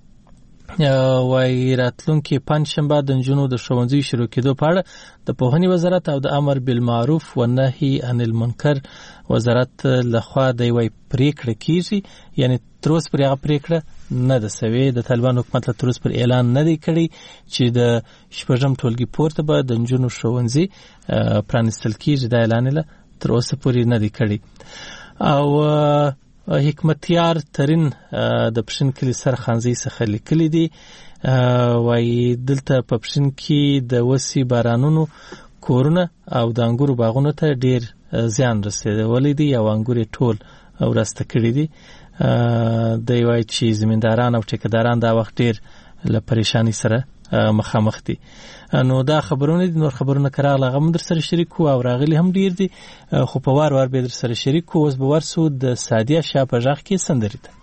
Speaker 1: وای راتلونکي پنځشنبه د نجونو د ښوونځي شروع کېدو په اړه د پوهنې وزارت او د امر بالمعروف و نهي عن المنکر وزارت لخوا د وی پریکړه کیږي، یعنی تر اوسه پرې هغه پریکړه نه ده سوې. د طالبان حکومت له تر اوسه پر اعلان نه دی کړی چې د شپږم ټولګي پورته به د نجونو ښوونځي پرانیستل کیږي. دا اعلان له تر اوسه پورې نه دی کړی. او حکمتیار ترین د پښین کلی سرخانزي څخه لیکلي دي، وایي دلته په پښین کې د وسی بارانونو کورونه او د انګورو باغونو ته ډیر زیان رسیدلی دی او انګور ټول ورسته کړي دي. دی وایي چې زمینداران او ټیکداران دا وخت ډیر له پریشانی سره مخامخ دي. نو دا خبرونه دي، نور خبرونه کراغله غو در سره شریک او راغلي هم ډیر دي، خو په وار وار به در سره شریک اوس به ورسو د سادیه شاپ ژغ کې سندري ده.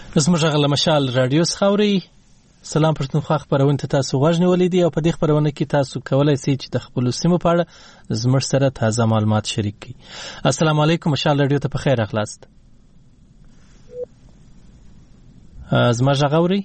Speaker 1: زموږ غل مشال رادیو خاوري سلام پښتونخوا خبرونه تاسو غوښنه ولیدي او په دې خبرونه کې تاسو کولای شئ چې د خپل سیمو په اړه زموږ سره تازه معلومات شریک کړئ. السلام علیکم مشال رادیو ته په خیر اخلاست. زموږ غاوري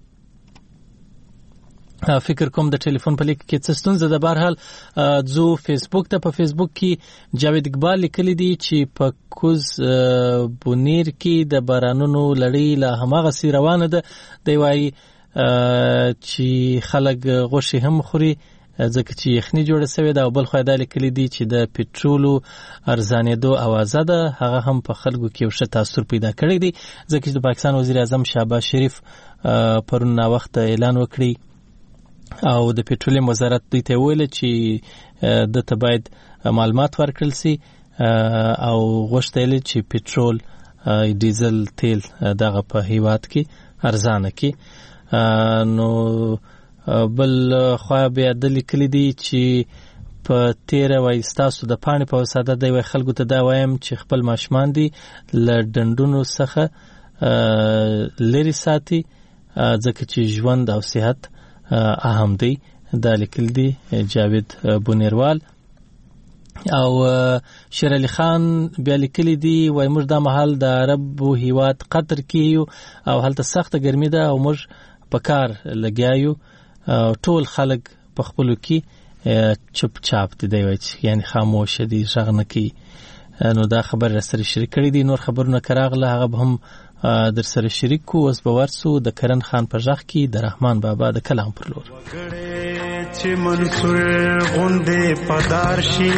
Speaker 1: فکر کوم د ټلیفون په لیک کې څه ستونزه ده. بهرحال زو فیسبوک ته په فیسبوک کې جاوید اقبال لیکلی دی چې په کوز بونیر کې د بارانونو لړۍ لا هماغه سی روانه ده. دی وايي چې خلک غوښه هم خوري ځکه چې یخني جوړه شوې ده او بل خو دا لیکلی دی چې د پټرولو ارزانېدو اوازه ده هغه هم په خلکو کې یو ښه تاثیر پیدا کړی دی ځکه چې د پاکستان وزیر اعظم شهباز شریف پرون نا وخت اعلان وکړي او د پټرولیم وزارت دوی ته ویل چې د ته باید معلومات ورکړل شي او غوښتل چې پټرول ډیزل تیل دغه په هیواد کې ارزانه کې نو بل خو بیا د لیکلي دي چې په 13 وای ستاسو د پانی په وساده دی وای خلکو ته دا وایم چې خپل ماشمان دي ل ډندونو څخه لري ساتي ځکه چې ژوند او صحت اهم دی. دا لیکل دی جاوید بونیروال او شیر علی خان بیا لیکلی دی وای موږ د محل د عرب هیواد قطر کیو او هلته سخت ګرمي ده او موږ په کار لګیایو ټول خلک په خپلو کې چپ چاپ دي وای یعنی خاموش دي ژغنه کی نو دا خبر سره شریک کړی دي. نور خبرونه کراغله هغه هم در سره شریک کو اوس به ورسو د کرن خان پر ژغ کې د رحمان بابا د کلام پر لور
Speaker 13: چې منصور غوندې پدارشي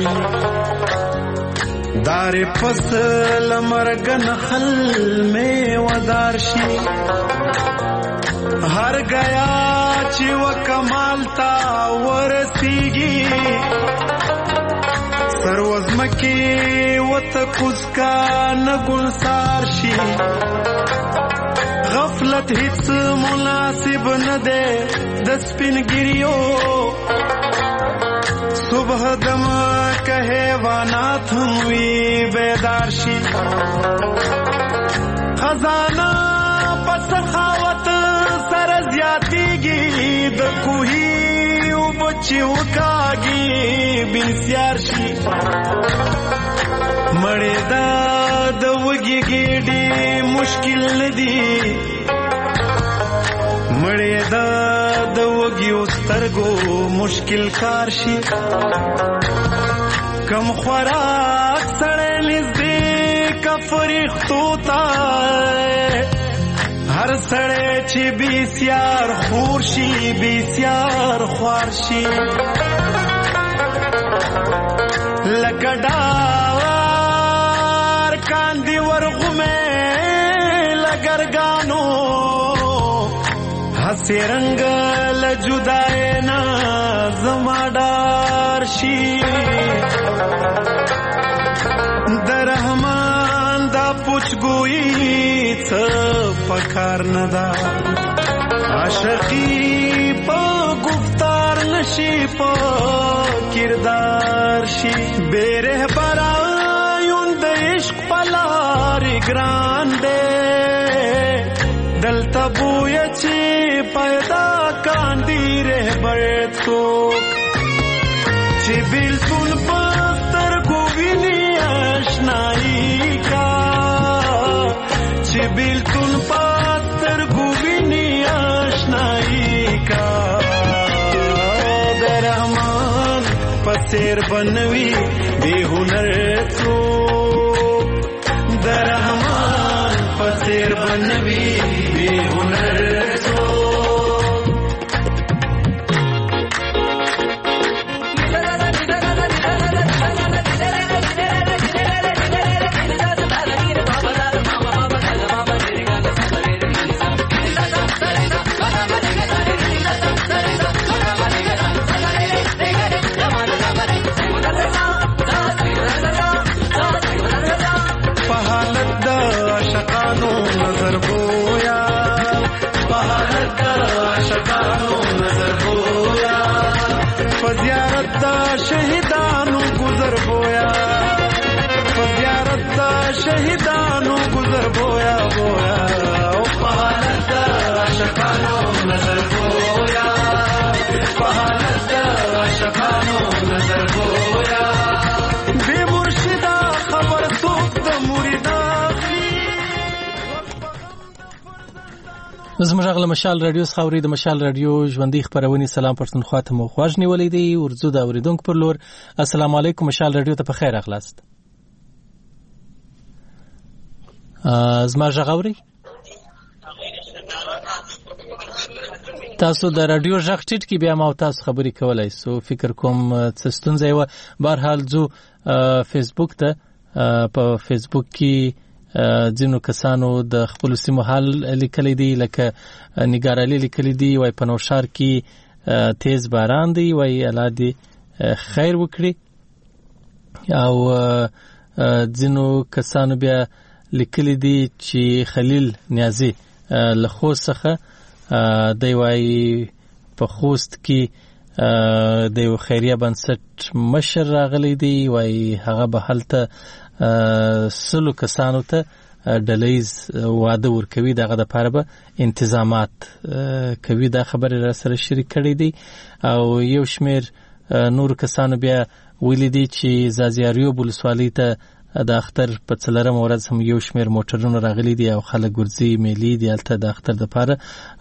Speaker 13: دار فصل مرګن خل می ودارشي هر گیا چې وکمال تا ورسیږي سروزمکی وت کوزکا نګلسار شي غفلت هیڅ مناسب نه ده د سپینګریو صبح دم که حیوانات هم وی بیدار شي خزانه پس خاوت سر زیاتیږي د کوهي او بچي وکاږي بنسیار شي مړې د وګي ګډي مشکل ندي مړې د وګي سترګو مشکل کار شي کم خوراک سړې نږدې کفرښتو تا هر سړې چې بیسیار خور شي بیسیار خوار شي لکډار کاندي ورغمه لګرګانو هسي رنگ لجدای نا زمادار شي درحمان دا پوچګوئی څه پکار ندا عاشقی په گفتار نشي په کردار شي بیره برایون د عشق پلار ګران دے دلته بوی چې پیدا کاندي رهبر څوک چې بالکل پستر ګوینی آشنایی کا چې بالکل پستر ګوینی آشنایی کا درحمان پسیر بنوي بے هنر څوک درحمان پسیر بنوي بے هنر
Speaker 1: زموږ غل مشال رادیو خاوري د مشال رادیو ژوندۍ خبرونه سلام پښتونخوا ته مو خواږ نیولې دی ورزو دا اوریدونکو پر لور السلام علیکم مشال رادیو ته په خیر اخلاص زما غاوري تاسو د رادیو ژغ ټیټ کې بیا ما تاسو خبرې کولای سو فکر کوم څه ستونزه و بهر حال زو فیسبوک ته په فیسبوک کې ځینو کسانو د خپل سیمو حال لیکلي دي لکه نګارالي لیکلي دي وای په نوشار کې تیز باران دی وای الله دې خیر وکړي او ځینو کسانو بیا لیکلي دي چې خلیل نیازي له خوست څخه دی وای په خوست کې د یو خیریه بنسټ مشر راغلی دی وای هغه به هلته سلو کسانو ته ډلیز واده ورکوي دغه د پاره به انتظامات کوي دا خبره را سره شریک کړي دي او یو شمیر نور کسانو بیا ویلي دي چې زازیاریو بولسوالۍ ته د اختر په څلرم ورځ هم یو شمیر موټرونه راغلي دي او خلک ګرځي میلي دي هلته د اختر د پاره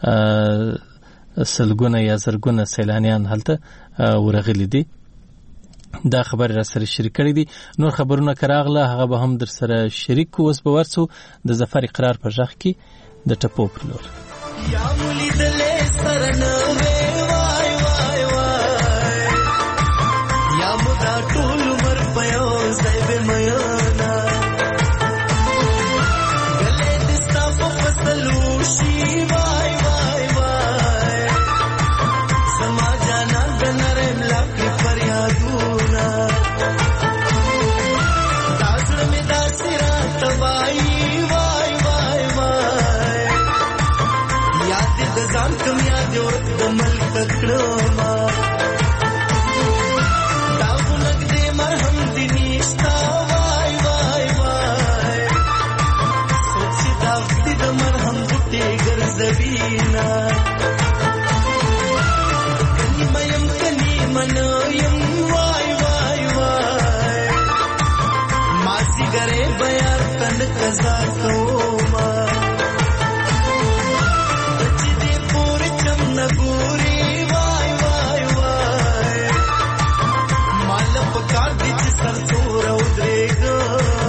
Speaker 1: سلګونه یا زرګونه سیلانیان هلته ورغلي دي دا خبر را سره شریک کړی دي نور خبرونه کراغله هغه به هم در سره شریک اوس به ورسو د ظفر اقرار پر ځخ کې د ټپو پر لور یا مولي دلې سرنه وای وای وای یا مدا ټول مر پيو زایب میانا گلې دستا په فصلو شي وای وای وای سما جانا بنرم لاکي فریادو ځان کوم یاد یو د ملک کړما دا ولګ دې مرهم دې نشتا وای وای وای سوچ دا دې د مرهم دې ګرځوینا کني مېم کني منویم وای وای وای ماسي ګره بیا تن قضا کوما نبوري وای وای وای مال په کار دي چې سر تور او درېګا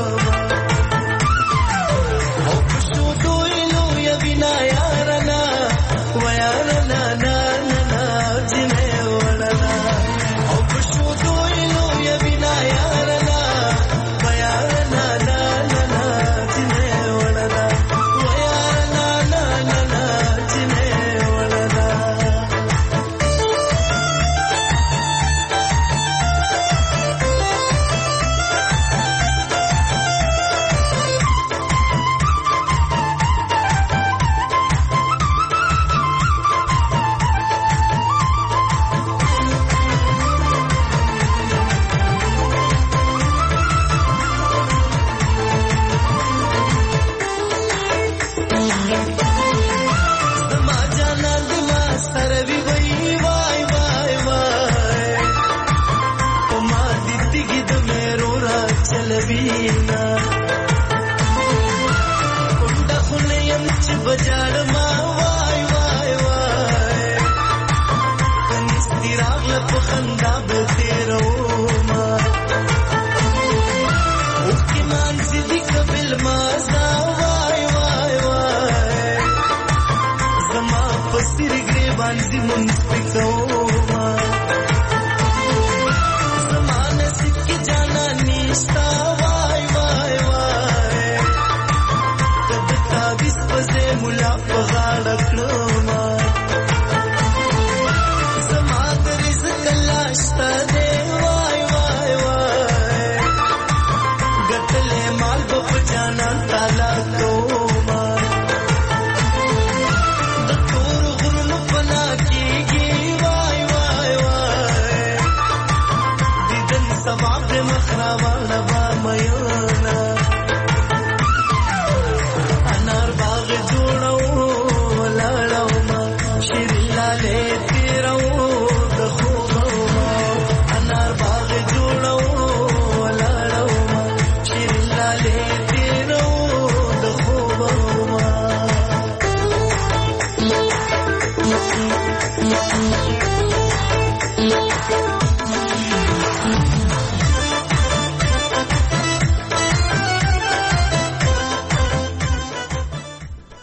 Speaker 1: او پښو دوی نو یا بنا یارنا ویارنا نا نا جنه ولنا او پښو دوی نو یا بنا یارنا ویارنا نا نا جنه ولنا ویارنا نا نا جنه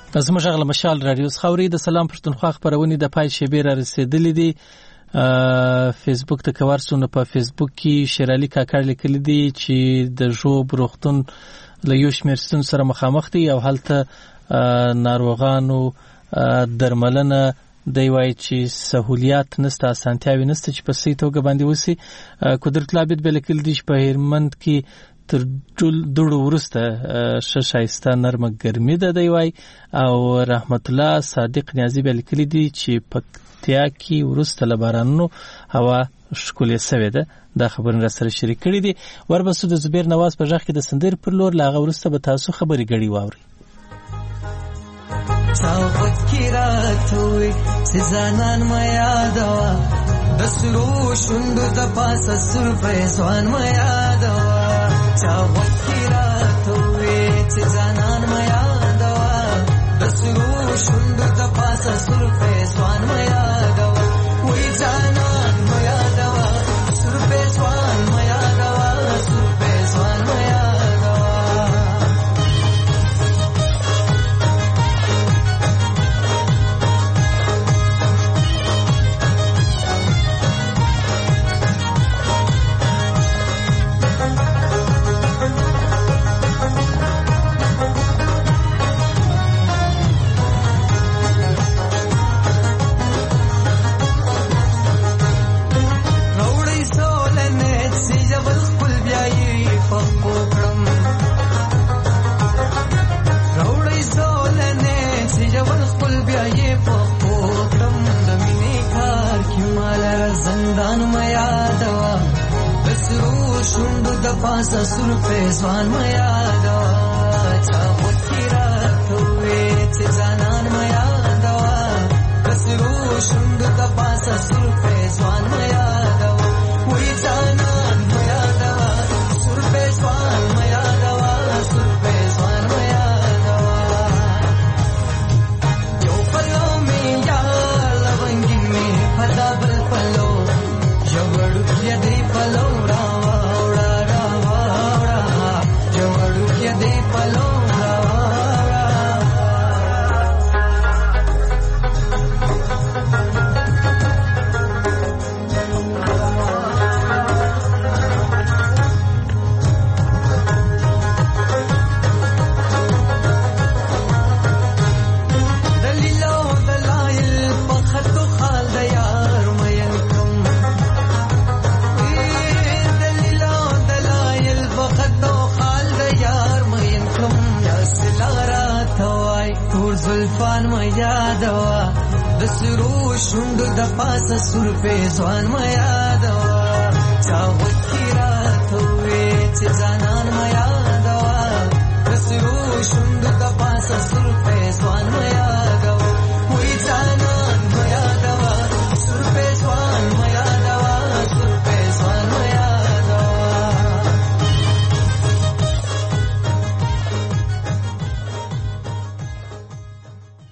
Speaker 1: زموږ غل مشال رادیو خاوري د سلام پښتونخوا خبرونه د پای شبیر رسیدلې دي. فیسبوک ته کوارسونه په فیسبوک کې شیرالي کاکړ لیکل دي چې د ژوب روغتون له یو شمېر ستونزو سره مخامخ دي او هلته ناروغانو درملنه دی وایي چې سہولیات نشته، اسانتیاوي نشته چې په صحیح توګه باندې وسی. قدرت لابد به لیکل دي چې په هرمند کې تر دوړو ورسته شایسته نرمه ګرمي ده دی وایي. او رحمت الله صادق نیازی به لیکل دي چې پکتیا کې ورسته لبارانو هوا ښکلې سوې ده. دا خبرونه را سره شریک کړي دي. وربسو د زبیر نواز په ژغ کې د سندر پر لور لاغه ورسته به تاسو خبري غړي واوري.
Speaker 14: فکراتوي سزانان ما یادوا د سرو شوند د پاسه سر فیضان ما یادوا فکراتوي سزانان ما یادوا د سرو شوند د پاسه سر فیضان ما یادوا وې ځانان ما یادوا سر فیضان ما یادوا سر فیضان ما پاسا سر فیضان ما یادوا چا فکراتوي چې ځانان ما یادوا کسرو شوند د پاسا سر فیضان ما یادوا وې ځانان ما یادوا سر فیضان ما یادوا سر فیضان ما یادوا یو پلو می یا لونګي می پدا بل پلو جوړ کې دې پلو شوند د پاسه سر فیضان ما یادوا چا وکراتوي چې ځانان ما یادوا کسرو شوند د پاسه سر فیضان ما